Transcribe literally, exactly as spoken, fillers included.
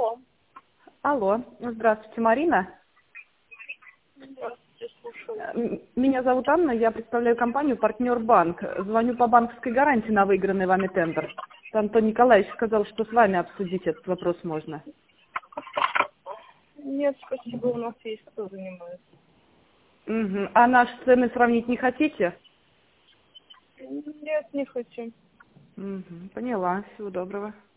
Алло. Алло, здравствуйте, Марина. Здравствуйте, слушаю. М- Меня зовут Анна, я представляю компанию «Партнер Банк». Звоню по банковской гарантии на выигранный вами тендер. Антон Николаевич сказал, что с вами обсудить этот вопрос можно. Нет, спасибо, у нас есть кто занимается. Угу. А наши цены сравнить не хотите? Нет, не хочу. Угу. Поняла. Всего доброго.